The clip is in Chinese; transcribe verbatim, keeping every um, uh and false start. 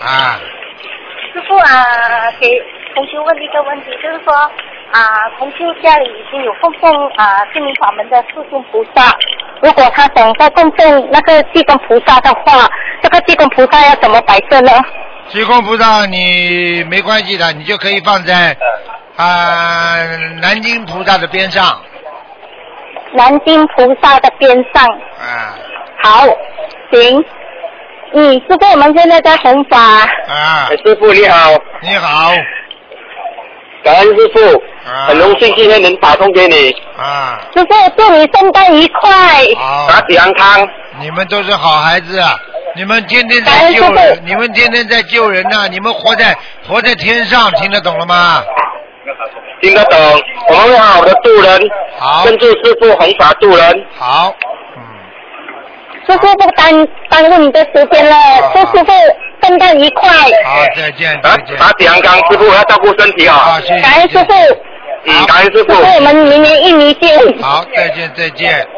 啊。 师傅啊，给同修问一个问题，就是说啊，同修家里已经有供奉啊心灵法门的四尊菩萨，如果他想再供奉那个济公菩萨的话，这个济公菩萨要怎么摆设呢？ 济公菩萨你没关系的，你就可以放在啊、呃、南京菩萨的边上。 南京菩萨的边上。 啊。 好，行。嗯，师傅，我们现在在弘法。 啊。 师傅你好。 你好。 感恩师傅， 啊、 很荣幸今天能打通给你。 啊。 师傅，祝你圣诞愉快。 好。 打喜安康。 你们都是好孩子啊！你们天天在救人，你们天天在救人呐、啊！你们活在活在天上，听得懂了吗？ 听得懂，我们会好好的度人， 好， 跟住师傅弘法度人。 好，嗯。 师傅不耽耽误你的时间了，祝师傅圣诞愉快。 好，再见，再见。 打喜安康，师傅要照顾身体啊！ 好，谢谢。 感恩师傅。 嗯，感恩师傅。 师傅，我们明年印尼见。 好，再见，再见。